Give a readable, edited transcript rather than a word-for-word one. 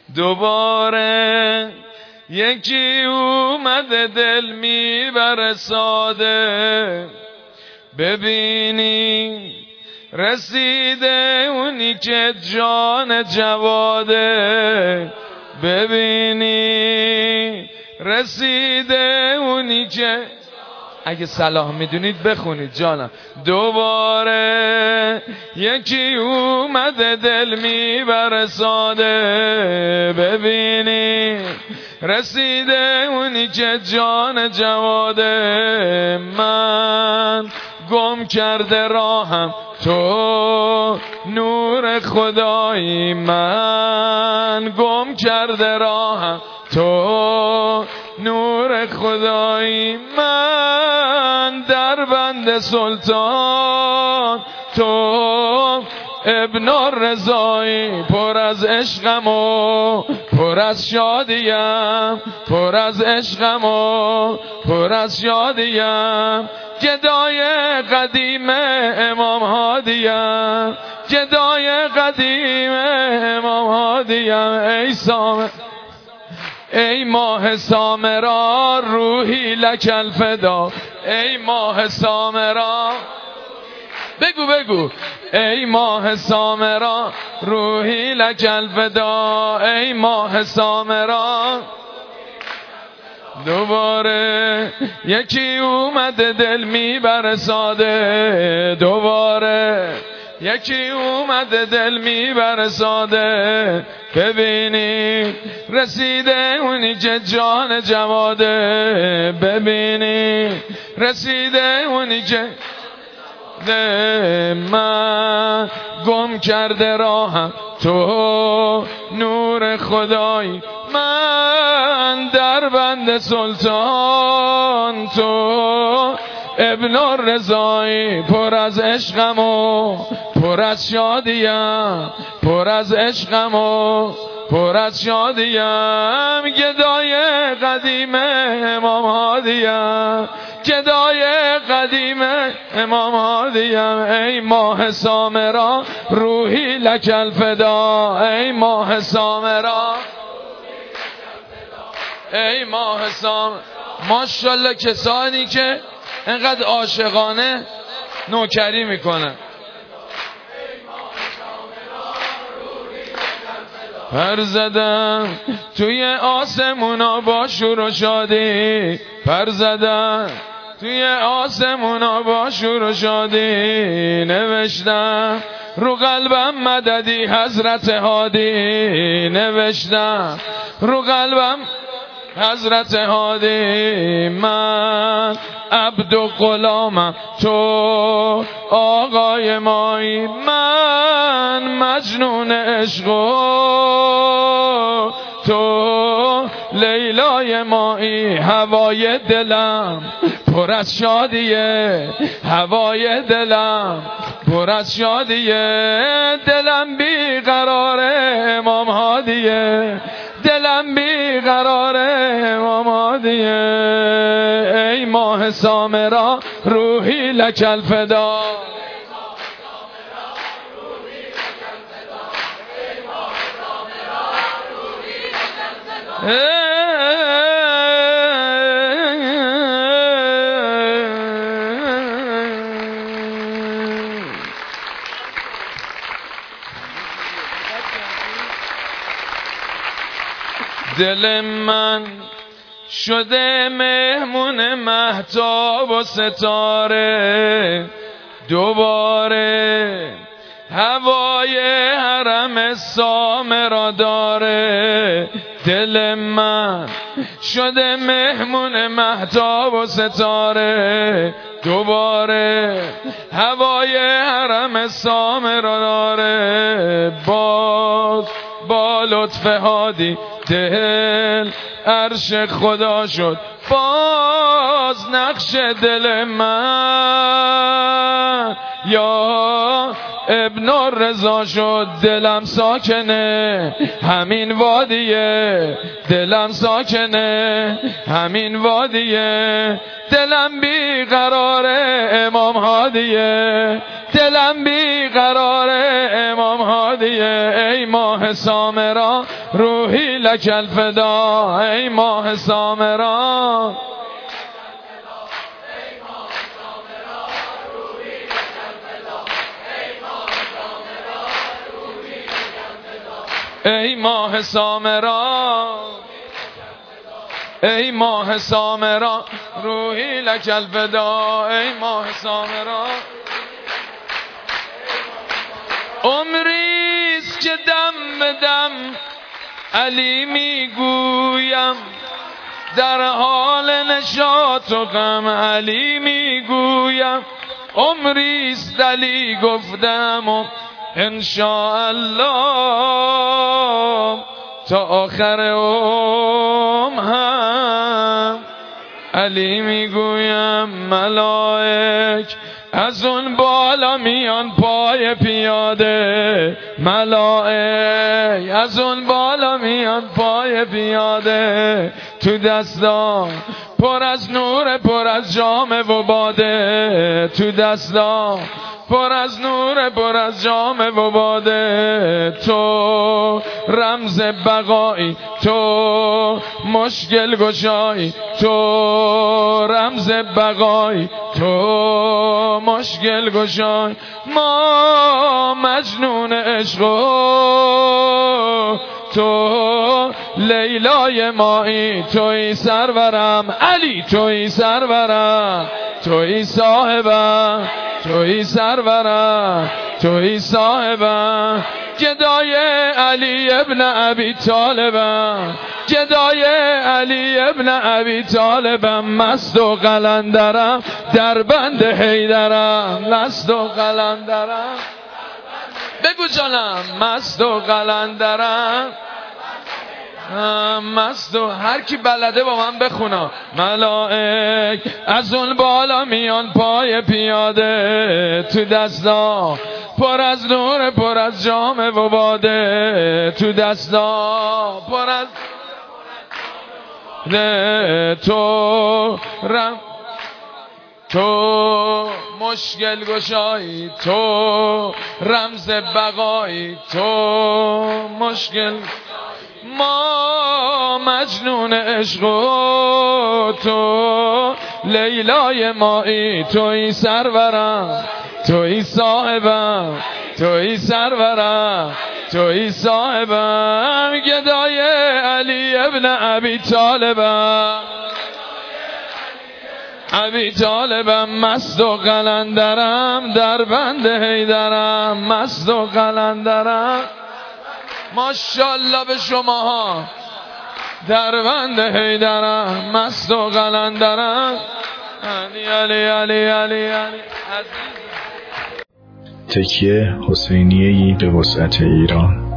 دوباره یکی اومده دل میبره ساده، ببینی رسیده اونی که جان جواده، ببینی رسیده اونی که اگه صلاح میدونید بخونید جانم. دوباره یکی اومده دل میبره ساده، ببینی رسیده اونی که جان جواده. من گم کرده راهم تو نور خدایی، من گم کرده راهم تو نور خدایی. من در بند سلطان تو ابن الرضایی، پر از عشقم و پر از شادیم، پر از عشقم و پر از شادیم. گدای قدیم امام هادیم، گدای قدیم امام هادیم. ای سامر، ای ماه سامرا روحی لک الفدا، ای ماه سامرا بگو ای ماه سامرا روحی لک الفدا، ای ماه سامرا. دوباره یکی اومده دل میبره ساده، دوباره یکی اومده دل میبره ساده، ببینی رسیده اونی که جان جواده، ببینی رسیده اونی که من گم کرده راهم تو نور خدایی. من در بند سلطان تو ابن الرضایی، پر از عشقم و پر از شادیم، پر از عشقم و پر از شادیم. گدای قدیم امام هادیم، گدای قدیم امام هادیم. ای ماه سامرا روحی لک الفدا، ای ماه سامرا، ای ماه سامرا. ماشاءالله کسانی که انقدر عاشقانه نوکری میکنن. پر زدم توی آسمونا با شور و شادی، پر زدم توی آسمونا با شور و شادی. نوشتم رو قلبم مددی حضرت هادی، نوشتم رو قلبم حضرت هادی. من عبد و غلامم تو آقای مایی، من مجنون عشق تو لیلای مایی. هوای دلم پر از شادیه، هوای دلم پر از شادیه. دلم بیقرار امام هادیه، دلم بیقرار امام هادیه. ای ماه سامرا روحی لک الفدا، دل من شده مهمون مهتاب و ستاره، دوباره هوای حرم سامرا داره. دل من شده مهمون مهتاب و ستاره، دوباره هوای حرم سامرا داره. باز با لطف هادی دل عرش خدا شد، باز نقش دل من یا ابن الرضا شد. دلم ساکنه همین وادیه، دلم ساکنه همین وادیه. دلم بیقرار امام هادیه، دلم بیقرار امام هادیه. ای ماه سامرا روحی لک الفدا ای ماه سامرا ای ماه سامرا ای ماه سامرا روحی لک الفدا ای ماه سامرا عمریست که دم به دم علی میگویم در حال نشاط و غم علی میگویم عمریست علی گفتم و انشاءالله تا آخر هم علی میگویم ملائک از اون بالا میان پای پیاده ملائک از اون بالا میان پای پیاده تو دستا پر از نور پر از جام و باده تو دستا پر از نور پر از جام و باده تو رمز بقایی تو مشکل گشایی تو رمز بقایی تو مشکل گشای ما مجنون عشق تو لیلای مایی توی سرورم علی توی سرورم توی صاحبم توی سرورم توی صاحبم گدای علی ابن ابی طالبم گدای علی ابن ابی طالبم مست و قلندرم در بند حیدرم مست و قلندرم بگو جانم مست و قلندرم مست و هر کی بلده با من بخونا ملائک از اون بالا میان پای پیاده تو دستا پر از نور پر از جام و باده تو دستا پر از تو تو مشکل گشایی تو رمز بقایی تو مشکل ما مجنون عشق تو لیلای مایی توی سرورم توی صاحبم توی سرورم توی صاحبم گدای علی ابن ابی طالبم ابی طالبم مست و قلندرم در بند حیدرم مست و قلندرم ماشاءالله به شماها در بند حیدرم مست و قلندرم علی علی علی علی علی تکیه حسینیه‌ای به وسعت ایران.